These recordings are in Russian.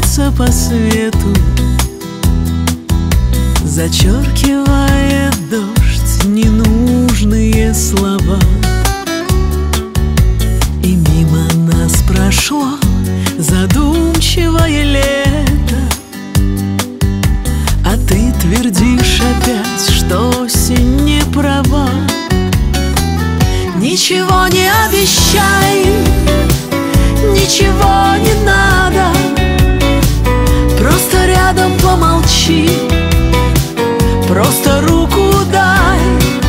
носится по свету, зачеркивая дождь ненужные слова. И мимо нас прошло задумчивое лето, а ты твердишь опять, что осень не права. Ничего не обещай, ничего не надо, просто рядом помолчи, просто руку дай,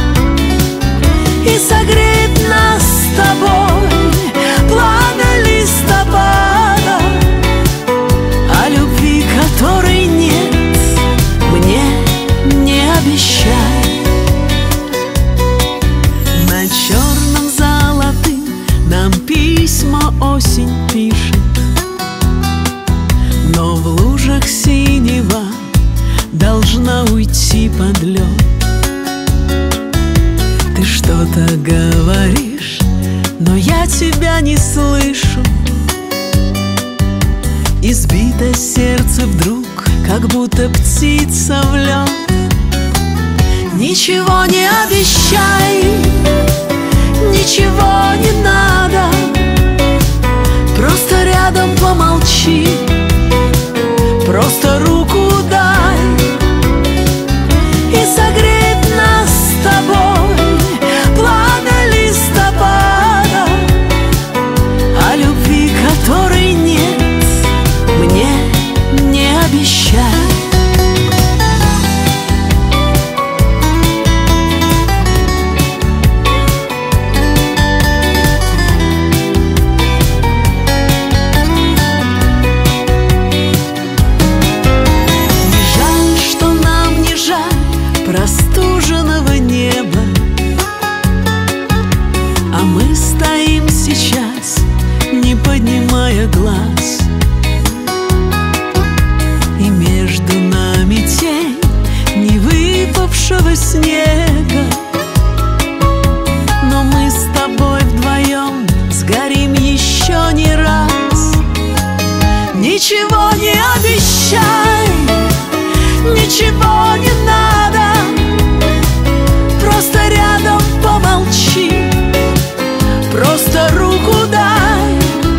и согреет нас с тобой пламя листопада. О любви, которой нет, мне не обещай. На черном золотым нам письма осень пишет, но в лужах синева должна уйти под лед. Ты что-то говоришь, но я тебя не слышу. Избито сердце вдруг, как будто птица в лед. Ничего не обещай, ничего не надо, просто рядом помолчи, просто руку дай, и согреет нас с тобой пламя листопада. О любви, которой нет, мне не обещай. Простуженного неба, а мы стоим сейчас, не поднимая глаз, и между нами тень не выпавшего снега. Но мы с тобой вдвоем сгорим еще не раз. Ничего не обещай, ничего не надо, просто рядом помолчи, просто руку дай,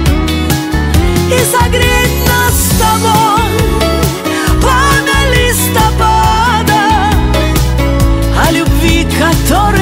и согреть нас с тобой пламя листопада. О любви, которой